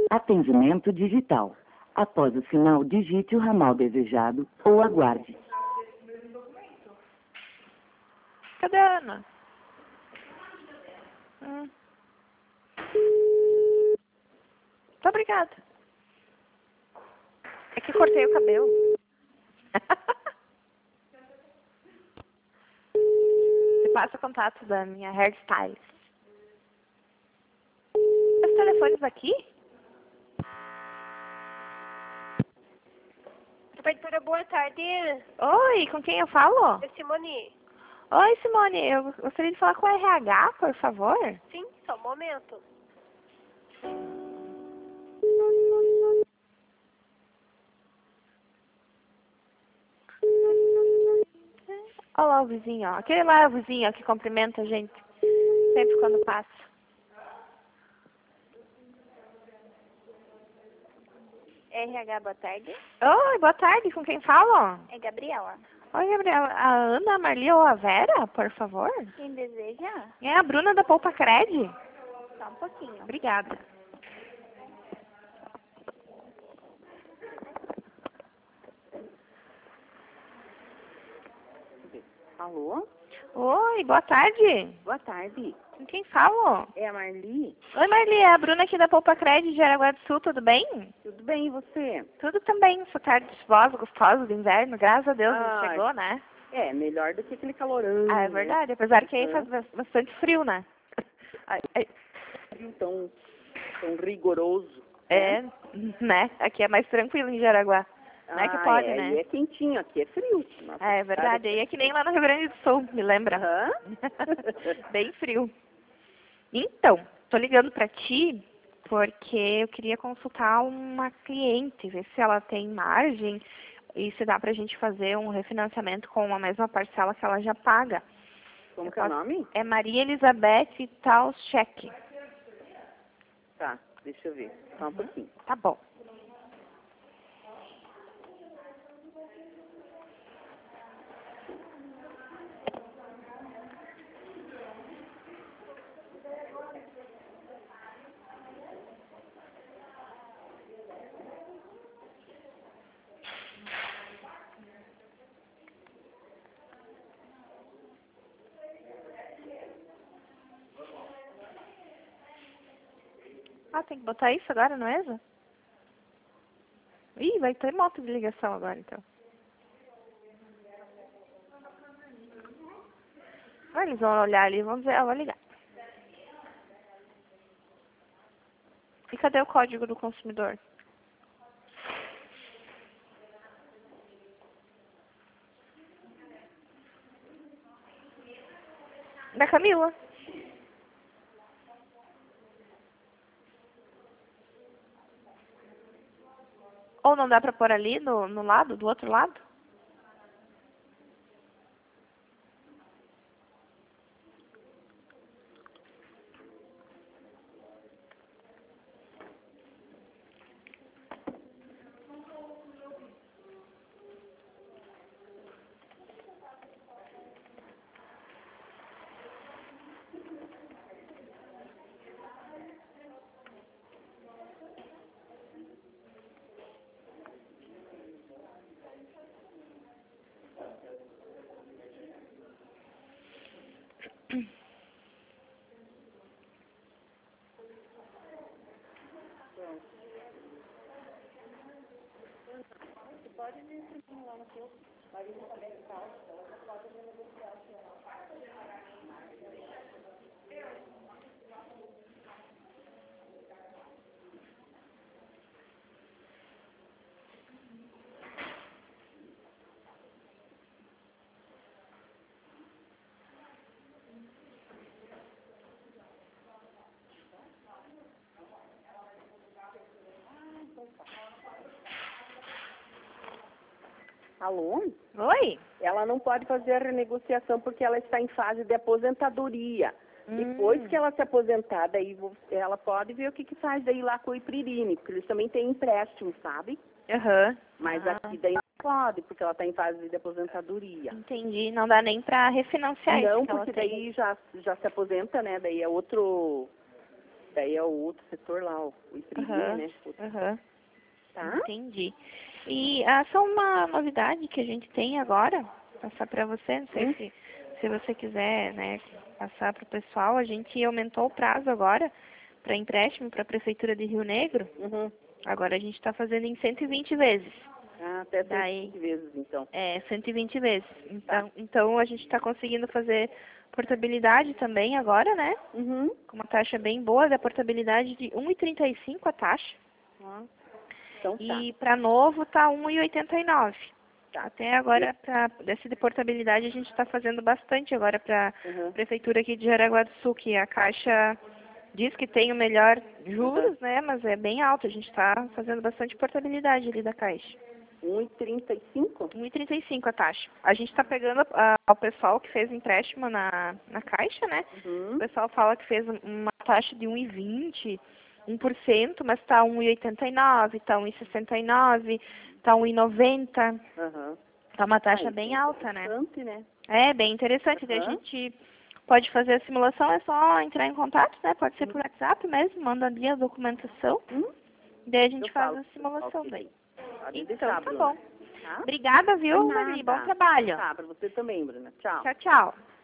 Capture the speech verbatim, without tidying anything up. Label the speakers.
Speaker 1: Atendimento digital. Após o sinal, digite o ramal desejado ou aguarde.
Speaker 2: Cadê a Ana? Hum. Muito obrigada. É que cortei o cabelo. Você passa o contato da minha hairstylist. Os telefones aqui?
Speaker 3: Prefeitura, boa tarde.
Speaker 2: Oi, com quem eu falo?
Speaker 3: É Simone.
Speaker 2: Oi, Simone, eu gostaria de falar com o R H, por favor.
Speaker 3: Sim, só um momento.
Speaker 2: Olha lá o vizinho, ó. Aquele lá é o vizinho ó, que cumprimenta a gente sempre quando passa.
Speaker 3: R H, boa tarde.
Speaker 2: Oi, boa tarde, com quem falo?
Speaker 3: É Gabriela.
Speaker 2: Oi, Gabriela. A Ana, a Marli ou a Vera, por favor?
Speaker 3: Quem deseja?
Speaker 2: É a Bruna da Poupa Cred.
Speaker 3: Só um pouquinho.
Speaker 2: Obrigada.
Speaker 4: Alô?
Speaker 2: Oi, boa tarde.
Speaker 4: Boa tarde.
Speaker 2: Com quem falo?
Speaker 4: É a Marli?
Speaker 2: Oi, Marli, é a Bruna aqui da Poupa Cred de Araguá do Sul, tudo bem?
Speaker 4: Tudo bem, e você?
Speaker 2: Tudo também, essa tarde chuvosa, gostosa do inverno, graças a Deus,
Speaker 4: Ah,
Speaker 2: chegou, né?
Speaker 4: É, melhor do que aquele calorão.
Speaker 2: Ah, é
Speaker 4: né?
Speaker 2: verdade, apesar que aí
Speaker 4: Uhum.
Speaker 2: faz bas- bastante frio, né?
Speaker 4: Ai, ai, frio tão, tão rigoroso.
Speaker 2: É, né? Aqui é mais tranquilo em Jaraguá. Não é que
Speaker 4: Ah,
Speaker 2: pode,
Speaker 4: é,
Speaker 2: né?
Speaker 4: e é quentinho, aqui é frio. Nossa,
Speaker 2: É verdade,
Speaker 4: cara,
Speaker 2: aí é que nem lá no Rio Grande do Sul, me lembra?
Speaker 4: Aham.
Speaker 2: Bem frio. Então, tô ligando pra ti porque eu queria consultar uma cliente, ver se ela tem margem e se dá pra gente fazer um refinanciamento com a mesma parcela que ela já paga.
Speaker 4: Como
Speaker 2: Eu
Speaker 4: que é o
Speaker 2: posso-
Speaker 4: nome?
Speaker 2: É Maria Elizabeth Talscheck.
Speaker 4: Tá, deixa eu ver. Só um pouquinho.
Speaker 2: Tá bom. Ah, tem que botar isso agora na mesa? Ih, vai ter moto de ligação agora, então. Ah, eles vão olhar ali e vão dizer, ela vai ligar. E cadê o código do consumidor? Da Camila. Ou não dá pra pôr ali no, no lado, do outro lado?
Speaker 4: Alô?
Speaker 2: Oi?
Speaker 4: Ela não pode fazer a renegociação porque ela está em fase de aposentadoria. Depois
Speaker 2: Hum.
Speaker 4: que ela se aposentar, daí vo- ela pode ver o que, que faz daí lá com o Ipririne, porque eles também têm empréstimo, sabe?
Speaker 2: Aham.
Speaker 4: Mas
Speaker 2: Ah,
Speaker 4: aqui daí não pode, porque ela está em fase de aposentadoria.
Speaker 2: entendi. Não dá nem pra refinanciar isso
Speaker 4: Não,
Speaker 2: que ela
Speaker 4: porque
Speaker 2: tem.
Speaker 4: daí já, já se aposenta, né? Daí é outro, Daí é o outro setor lá, o Ipririm,
Speaker 2: Aham,
Speaker 4: né?
Speaker 2: aham.
Speaker 4: Tá?
Speaker 2: Entendi. E ah, só uma novidade que a gente tem agora, passar para você, não sei
Speaker 4: Hum.
Speaker 2: se, se você quiser, né, passar para o pessoal, a gente aumentou o prazo agora para empréstimo para a Prefeitura de Rio Negro.
Speaker 4: Uhum.
Speaker 2: Agora a gente está fazendo em cento e vinte vezes.
Speaker 4: Ah, até
Speaker 2: Daí-
Speaker 4: cem vezes, então.
Speaker 2: É, cento e vinte vezes. Então, então a gente está conseguindo fazer portabilidade também agora, né?
Speaker 4: Uhum.
Speaker 2: Com uma taxa bem boa, da portabilidade de um e trinta e cinco a taxa.
Speaker 4: Ah, então tá.
Speaker 2: E para novo tá um e oitenta e nove.
Speaker 4: Tá.
Speaker 2: Até agora, para dessa de portabilidade, a gente está fazendo bastante agora para a
Speaker 4: Uhum.
Speaker 2: Prefeitura aqui de Jaraguá do Sul, que a Caixa diz que tem o melhor juros, né? Mas é bem alto. A gente está fazendo bastante portabilidade ali da Caixa.
Speaker 4: um e trinta e cinco?
Speaker 2: um e trinta e cinco a taxa. A gente está pegando a, o pessoal que fez empréstimo na, na Caixa, né?
Speaker 4: Uhum.
Speaker 2: O pessoal fala que fez uma taxa de um e vinte, um por cento, mas está um e oitenta e nove, está um e sessenta e nove, está um e noventa.
Speaker 4: Aham.
Speaker 2: Tá uma taxa
Speaker 4: Ah,
Speaker 2: bem
Speaker 4: isso é
Speaker 2: alta, né?
Speaker 4: interessante, né?
Speaker 2: É, bem interessante. Daí a
Speaker 4: Aham.
Speaker 2: gente pode fazer a simulação, é só entrar em contato, né? Pode ser por WhatsApp mesmo, manda ali a documentação.
Speaker 4: Hum?
Speaker 2: Daí a gente
Speaker 4: Eu
Speaker 2: faz
Speaker 4: falo.
Speaker 2: a simulação
Speaker 4: Ok.
Speaker 2: daí.
Speaker 4: Pode
Speaker 2: Então,
Speaker 4: deixar,
Speaker 2: tá
Speaker 4: Bruna.
Speaker 2: bom.
Speaker 4: Tá?
Speaker 2: Obrigada, viu,
Speaker 4: De nada.
Speaker 2: Maria? Bom trabalho.
Speaker 4: Tá, pra você também, Bruna. Tchau.
Speaker 2: Tchau, tchau.